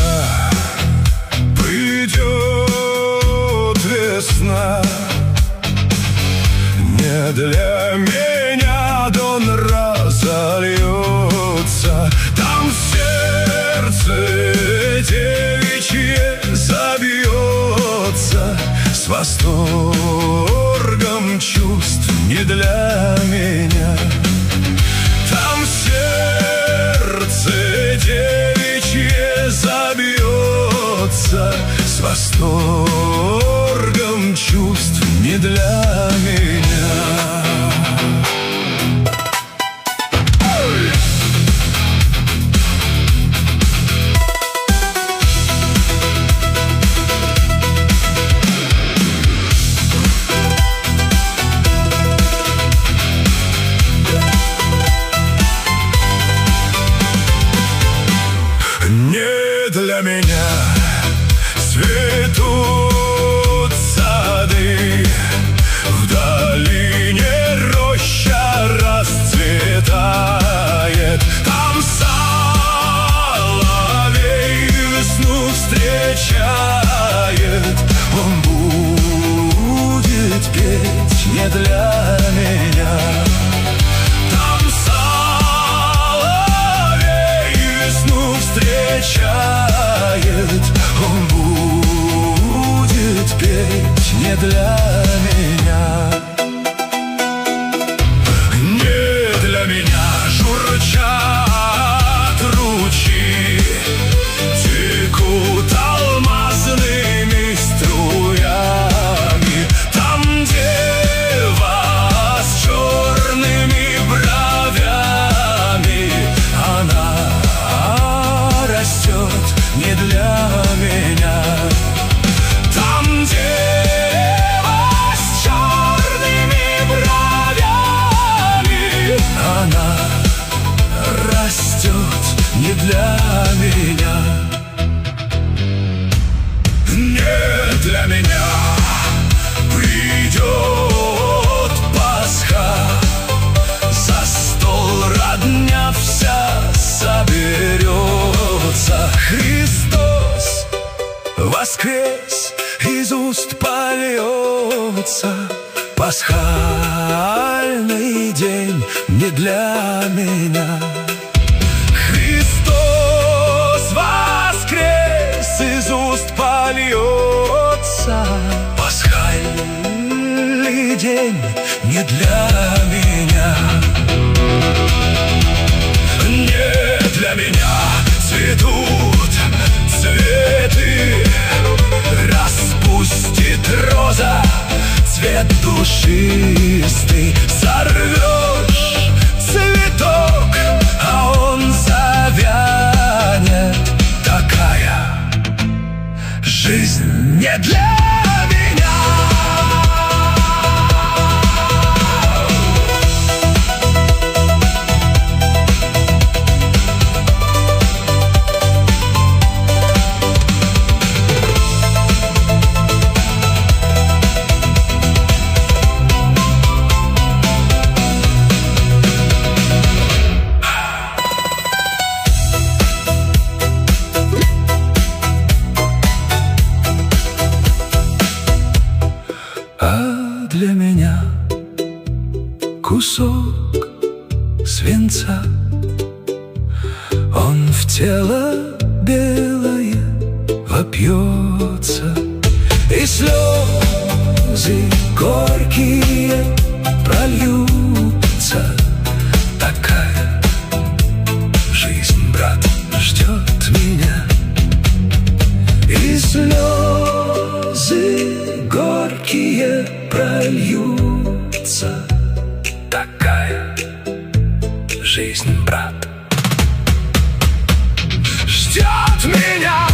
придет весна, не для меня дон разольется. Там сердце девичье забьется с восторгом чувств не для меня. Там сердце девичье забьется с восторгом чувств не для меня. Не для меня цветут сады, в долине роща расцветает. Там соловей весну встречает. Он будет петь не для меня. Там соловей весну встречает. Он будет петь не для меня. Не для меня журчат ручьи, текут алмазными струями. Там дева с черными бровями. Она растет не для меня. Там дева с черными бровями. Она растет не для меня. Не для меня придет Пасха, за стол родня вся соберется. Христос воскрес, из уст польется. Пасхальный день не для меня. Христос воскрес, из уст польется. Пасхальный день не для меня. Не для меня цветут цветы, распустит роза цвет душистый. Сорвешь цветок, а он завянет. Такая жизнь не для меня. А для меня кусок свинца, он в тело белое вопьется, и слезы горькие прольются. Такая жизнь, брат, ждет меня. И слезы горькие прольются. Такая жизнь, брат, ждет меня.